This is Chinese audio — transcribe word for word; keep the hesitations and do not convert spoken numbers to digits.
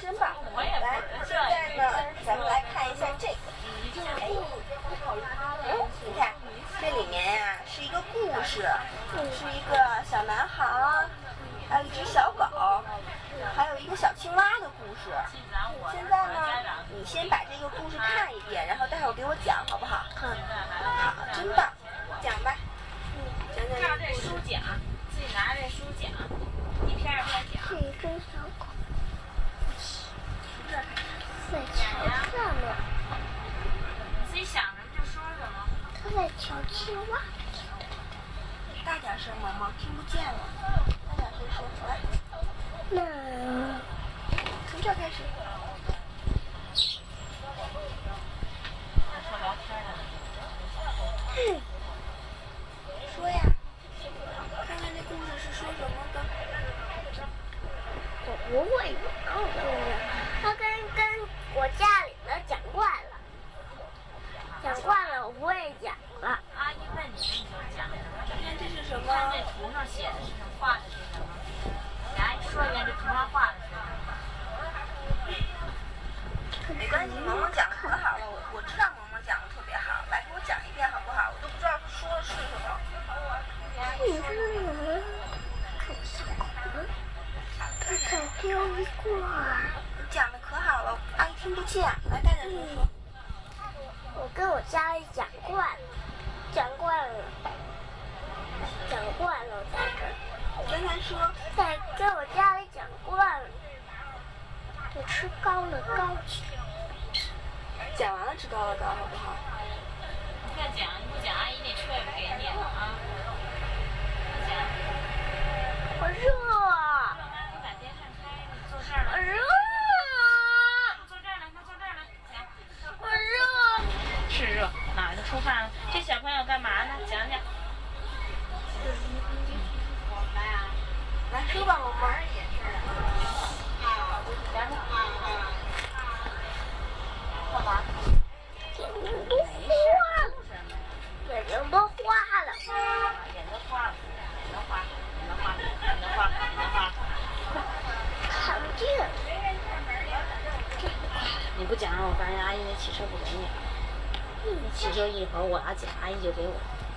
真棒！来，现在呢，咱们来看一下这个。哎，嗯，你看，这里面呀、是一个故事，是一个小男孩，还有一只小狗，还有一个小青蛙的故事。现在呢，你先把这个故事看一遍，然后待会儿给我讲，好不好？ 好。 好，真棒，讲吧。嗯，讲讲照这书讲，自己拿着这书讲，一篇一篇讲。 是一只小狗，在桥上面。 你自己想什么就说什么。 它在瞧青蛙。 大点声，萌萌听不见了。大点声说，来。 那从这开始。 说聊天呢。 嗯。说呀。看看这故事是说什么的。 我不会讲故事，它跟跟我家里的讲惯了，讲惯了我不会讲了。 阿姨问你，你就讲什么？ 你看这是什么？ 看这图上写的是什么，画的是什么？给阿姨说一遍，这图上画的是什么？ 没关系，萌萌讲的可好了，我我知道萌萌讲的特别好，来给我讲一遍好不好？我都不知道他说的是什么。 你说什么？看小狗，它在丢一块儿。 你讲的可好了，阿姨听不见，来大点声说。 我跟我家里讲惯了，讲惯了，讲惯了在这儿。 跟他说， 在跟我家里讲惯了，就吃高乐高去。 讲完了吃高乐高好不好？ 你快讲，你不讲阿姨那车也不给你了啊！快讲。 我热。 你把电扇开，你坐这儿我来。 热。 坐这儿来，快坐这儿来，讲。 我热。 是热，哪儿就出汗了？这小朋友干嘛呢？讲讲。 来说吧，萌萌。 干嘛？ 眼睛都花了，眼睛都花了。 眼都花了，眼都花，眼都花，眼都花，眼都花。 看不见。 你不讲，我发现阿姨那汽车不给你了。汽车一会儿我要讲，阿姨就给我。